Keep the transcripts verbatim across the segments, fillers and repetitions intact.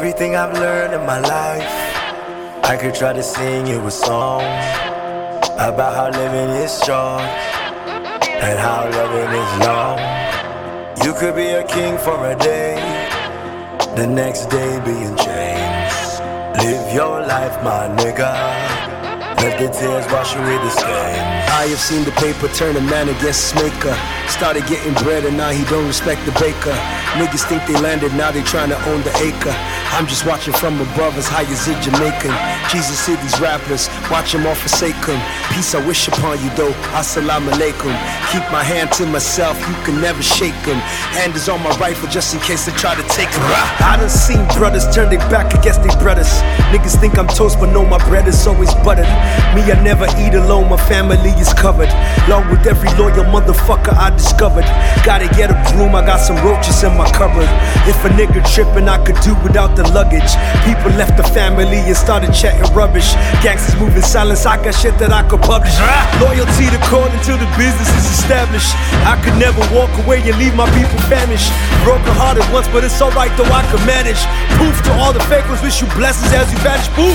Everything I've learned in my life, I could try to sing you a song about how living is short and how loving is long. You could be a king for a day, the next day be in chains. Live your life, my nigga. Let the tears wash away the stains. I have seen the paper turn a man against his maker. Started getting bread and now he don't respect the baker. Niggas think they landed, now they trying to own the acre. I'm just watching from above as high as a Jamaican. Jesus said these rappers, watch them all forsake him. Peace I wish upon you though, assalamu alaikum. Keep my hand to myself, you can never shake him. Hand is on my rifle just in case they try to take him. I done seen brothers turn their back against their brothers. Niggas think I'm toast but know my bread is always buttered. Me, I never eat alone, my family is covered. Along with every loyal motherfucker I discovered. Gotta get a broom, I got some roaches in my cupboard. If a nigga trippin', I could do without the luggage. People left the family and started chatting rubbish. Gangsters moving silence, I got shit that I could publish. Loyalty to call until the business is established. I could never walk away and leave my people famished. Broken hearted once, but it's alright though I could manage. Poof to all the fake ones, wish you blessings as you vanish. Poof.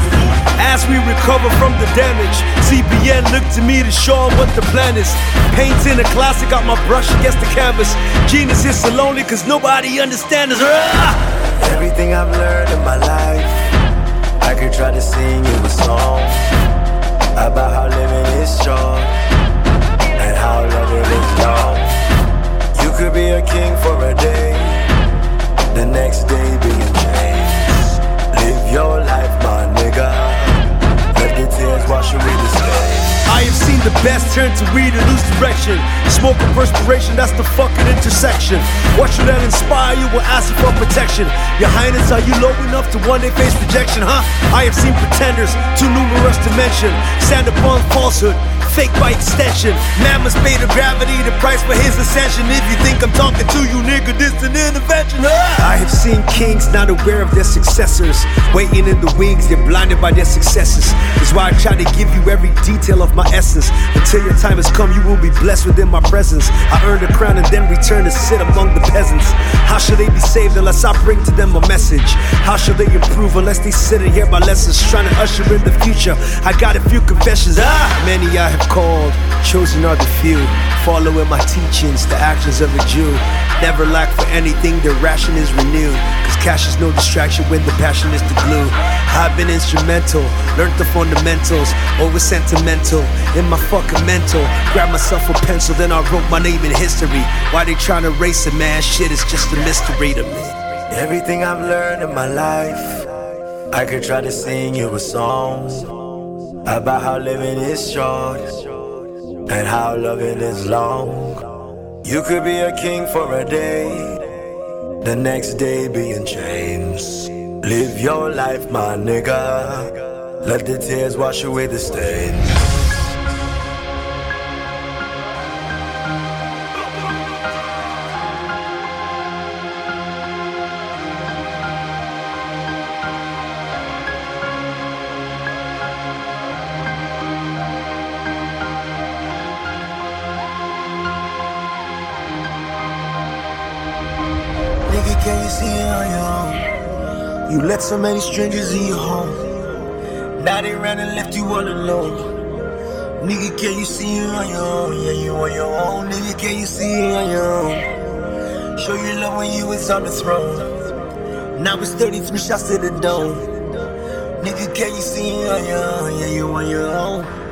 As we recover from the damage, C B N look to me to show 'em what the plan is. Painting a classic, got my brush against the canvas. Genius is so lonely cause nobody understands us. Everything I've learned in my life, I could try to sing you a song about how living is short and how loving is long. You could be a king for a day, the next day be in chains. Live your life, my nigga. Let the tears wash away the stains. I have seen the best turn to weed and lose direction. Smoke and perspiration, that's the fucking intersection. What should that inspire you? Will ask you for protection. Your Highness, are you low enough to one day face rejection, huh? I have seen pretenders, too numerous to mention. Stand upon falsehood, fake by extension. Man must pay the gravity, the price for his ascension. If you think I'm talking to you, nigga, this an intervention, huh? I have seen kings not aware of their successors. Waiting in the wings, they're blinded by their successes. That's why I try to give you every detail of my essence. Until your time has come, you will be blessed within my presence. I earned a crown and then return to sit among the peasants. How should they be saved unless I bring to them a message? How should they improve unless they sit and hear my lessons? Trying to usher in the future, I got a few confessions. Ah, many I have called, chosen are the few. Following my teachings, the actions of a Jew. Never lack for anything, their ration is renewed. Cause cash is no distraction when the passion is the glue. I've been instrumental, learned the fundamentals. Always sentimental, in my fucking mental. Grabbed myself a pencil, then I wrote my name in history. Why they trying to erase it, man? Shit is just a mystery to me. Everything I've learned in my life, I could try to sing you a song about how living is short and how loving is long. You could be a king for a day, the next day be in chains. Live your life, my nigga. Let the tears wash away the stains. Nigga, can you see it on your own? You let so many strangers in your home. Now they ran and left you all alone. Nigga, can you see it on your own? Yeah, you on your own. Nigga, can you see it on your own? Show your love when you was on the throne. Now it's thirty-three shots to the dome. Nigga, can you see it on your own? Yeah, you on your own.